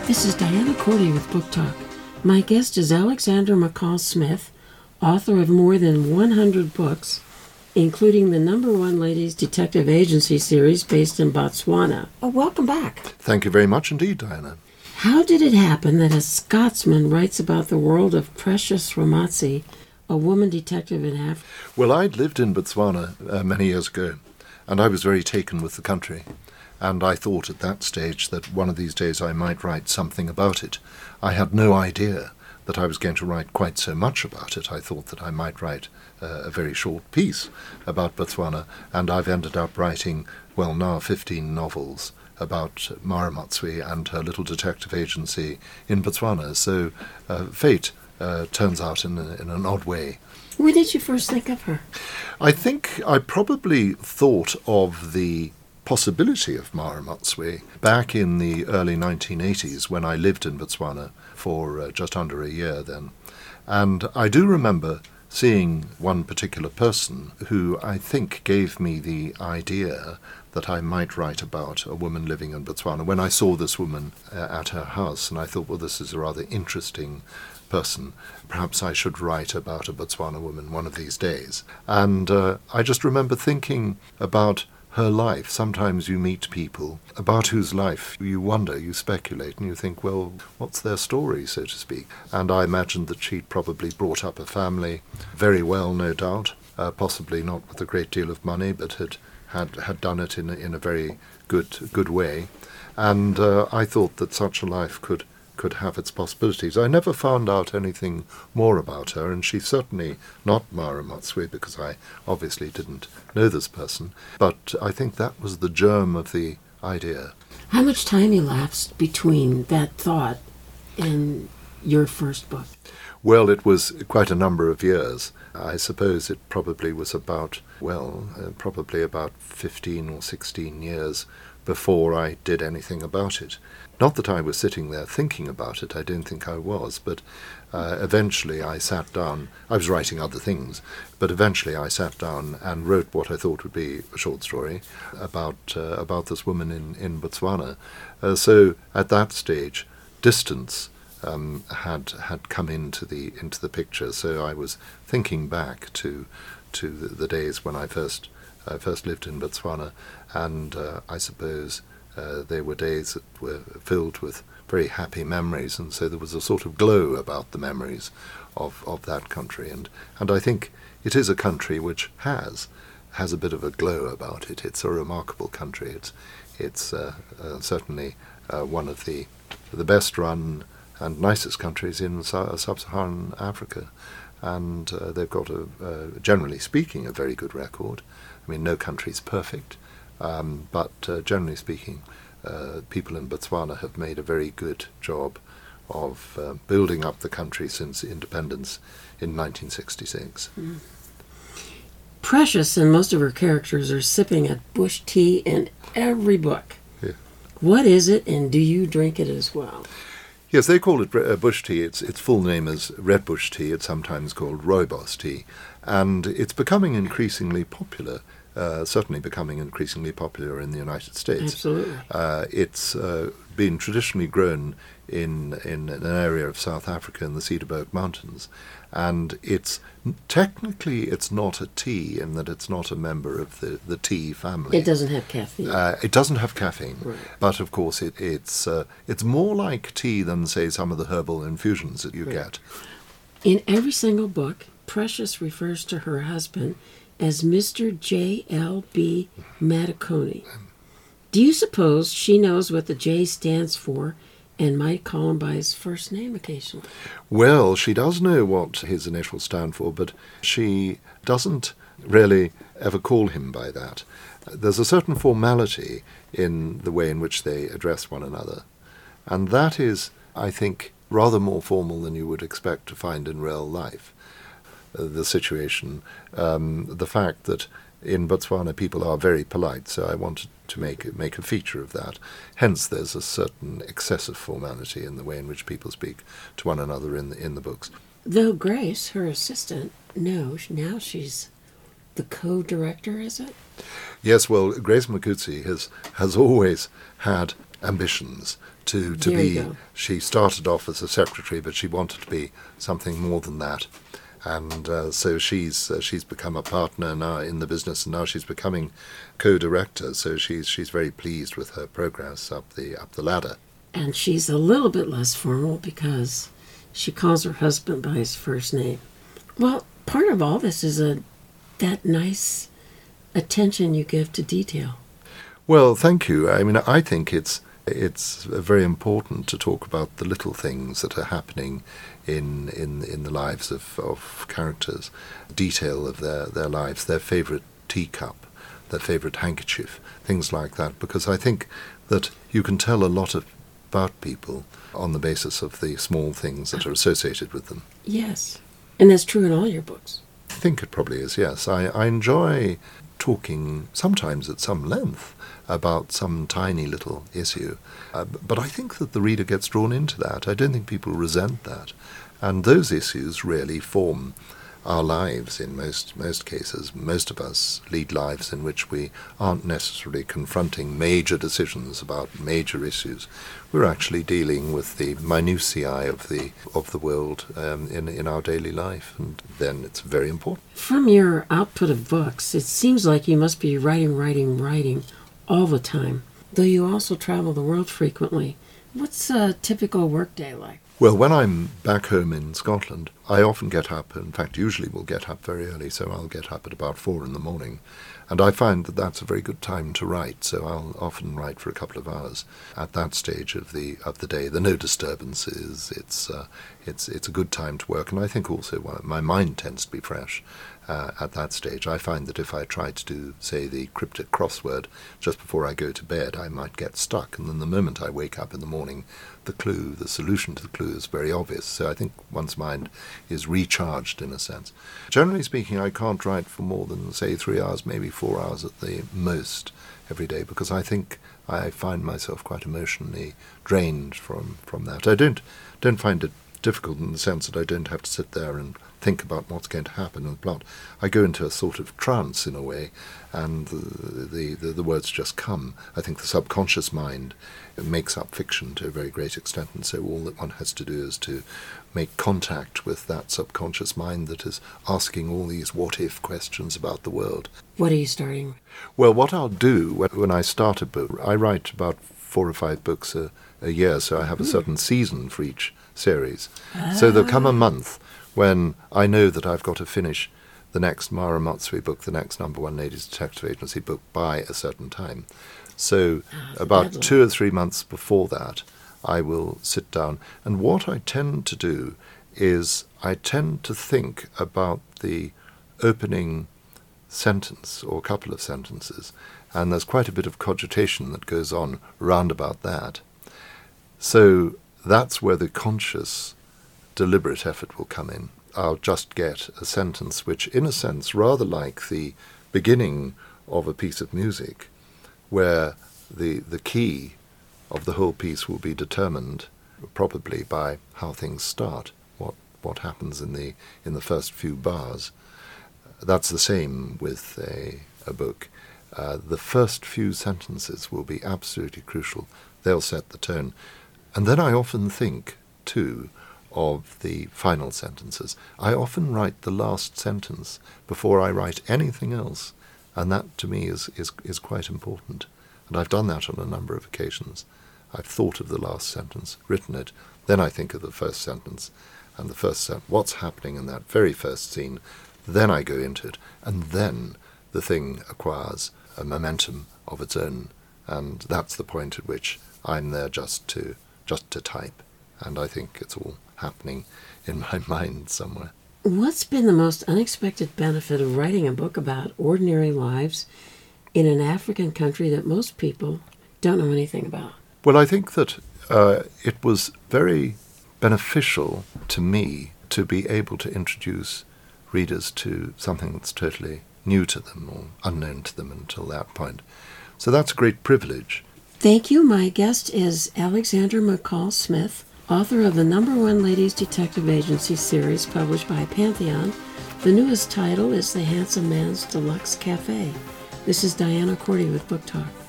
This is Diana Cordy with Book Talk. My guest is Alexandra McCall Smith, author of more than 100 books, including the #1 Ladies Detective Agency series based in Botswana. Welcome back. Thank you very much indeed, Diana. How did it happen that a Scotsman writes about the world of Precious Ramatzi, a woman detective in Africa? Well, I'd lived in Botswana many years ago, and I was very taken with the country. And I thought at that stage that one of these days I might write something about it. I had no idea that I was going to write quite so much about it. I thought that I might write a very short piece about Botswana, and I've ended up writing, well, now 15 novels about Maramatswe and her little detective agency in Botswana. So fate turns out in an odd way. When did you first think of her? I think I probably thought of the possibility of Maramatswe back in the early 1980s when I lived in Botswana for just under a year then. And I do remember seeing one particular person who I think gave me the idea that I might write about a woman living in Botswana when I saw this woman at her house, and I thought, well, this is a rather interesting person. Perhaps I should write about a Botswana woman one of these days. And I just remember thinking about her life. Sometimes you meet people about whose life you wonder, you speculate, and you think, well, what's their story, so to speak? And I imagined that she'd probably brought up a family very well, no doubt, possibly not with a great deal of money, but had done it in a very good way. And I thought that such a life could have its possibilities. I never found out anything more about her, and she's certainly not Maramatswe because I obviously didn't know this person, but I think that was the germ of the idea. How much time elapsed between that thought and your first book? Well, it was quite a number of years. I suppose it probably was about 15 or 16 years before I did anything about it. Not that I was sitting there thinking about it, I don't think I was, but eventually I sat down. I was writing other things, but eventually I sat down and wrote what I thought would be a short story about this woman in Botswana. So at that stage, distance had come into the picture. So I was thinking back to the days when I first lived in Botswana, and I suppose they were days that were filled with very happy memories, and so there was a sort of glow about the memories of that country, and I think it is a country which has a bit of a glow about it. It's a remarkable country. It's certainly one of the best run and nicest countries in sub-Saharan Africa, and they've got generally speaking, a very good record. I mean, no country's perfect, but generally speaking, people in Botswana have made a very good job of building up the country since independence in 1966. Mm. Precious and most of her characters are sipping at bush tea in every book. Yeah. What is it, and do you drink it as well? Yes, they call it bush tea. Its full name is red bush tea. It's sometimes called rooibos tea, and it's becoming increasingly popular. Certainly becoming increasingly popular in the United States. Absolutely. It's been traditionally grown in an area of South Africa in the Cederberg Mountains, and it's not a tea in that it's not a member of the tea family. It doesn't have caffeine. It doesn't have caffeine, right. But of course it's more like tea than, say, some of the herbal infusions that you right. get. In every single book, Precious refers to her husband as Mr. J.L.B. Maticone. Do you suppose she knows what the J stands for and might call him by his first name occasionally? Well, she does know what his initials stand for, but she doesn't really ever call him by that. There's a certain formality in the way in which they address one another, and that is, I think, rather more formal than you would expect to find in real life. The situation, the fact that in Botswana people are very polite, so I wanted to make a feature of that. Hence there's a certain excessive formality in the way in which people speak to one another in the books. Though Grace, her assistant, knows now she's the co-director, is it? Yes, well, Grace Makutsi has always had ambitions to There be. you go. She started off as a secretary, but she wanted to be something more than that. And so she's become a partner now in the business, and now she's becoming co-director. So she's very pleased with her progress up the ladder. And she's a little bit less formal because she calls her husband by his first name. Well, part of all this is that nice attention you give to detail. Well, thank you. I mean, I think it's very important to talk about the little things that are happening in the lives of characters, detail of their lives, their favourite teacup, their favourite handkerchief, things like that, because I think that you can tell a lot about people on the basis of the small things that are associated with them. Yes. And that's true in all your books. I think it probably is, yes. I enjoy talking, sometimes at some length, about some tiny little issue. But I think that the reader gets drawn into that. I don't think people resent that. And those issues really form our lives in most cases. Most of us lead lives in which we aren't necessarily confronting major decisions about major issues. We're actually dealing with the minutiae of the world in our daily life, and then it's very important. From your output of books, it seems like you must be writing all the time, though you also travel the world frequently. What's a typical workday like? Well, when I'm back home in Scotland, I often get up, in fact usually will get up very early, so I'll get up at about 4 in the morning, and I find that that's a very good time to write, so I'll often write for a couple of hours. At that stage of the day, there are no disturbances, it's a good time to work, and I think also my mind tends to be fresh. At that stage, I find that if I try to do, say, the cryptic crossword just before I go to bed, I might get stuck, and then the moment I wake up in the morning, the solution to the clue is very obvious. So I think one's mind is recharged in a sense. Generally speaking, I can't write for more than, say, 3 hours, maybe 4 hours at the most every day, because I think I find myself quite emotionally drained from that. I don't find it difficult in the sense that I don't have to sit there and think about what's going to happen in the plot. I go into a sort of trance in a way, and the words just come. I think the subconscious mind makes up fiction to a very great extent, and so all that one has to do is to make contact with that subconscious mind that is asking all these what-if questions about the world. What are you starting with? Well, what I'll do when I start a book, I write about 4 or 5 books a year, so I have a certain season for each series. So there'll come a month when I know that I've got to finish the next Mara Matsui book, the next No. 1 Ladies Detective Agency book, by a certain time. So about 2 or 3 months before that, I will sit down. And what I tend to do is I tend to think about the opening sentence or couple of sentences, and there's quite a bit of cogitation that goes on round about that. So that's where the conscious, deliberate effort will come in. I'll just get a sentence which, in a sense, rather like the beginning of a piece of music, where the key of the whole piece will be determined probably by how things start, what happens in the first few bars. That's the same with a book. The first few sentences will be absolutely crucial. They'll set the tone. And then I often think, too, of the final sentences. I often write the last sentence before I write anything else, and that to me is quite important. And I've done that on a number of occasions. I've thought of the last sentence, written it, then I think of the first sentence, and the first sentence, what's happening in that very first scene, then I go into it, and then the thing acquires a momentum of its own, and that's the point at which I'm there just to type, and I think it's all happening in my mind somewhere. What's been the most unexpected benefit of writing a book about ordinary lives in an African country that most people don't know anything about? Well, I think that it was very beneficial to me to be able to introduce readers to something that's totally new to them or unknown to them until that point. So that's a great privilege. Thank you. My guest is Alexander McCall Smith, author of the No. 1 Ladies Detective Agency series published by Pantheon. The newest title is The Handsome Man's Deluxe Cafe. This is Diana Cordy with Book Talk.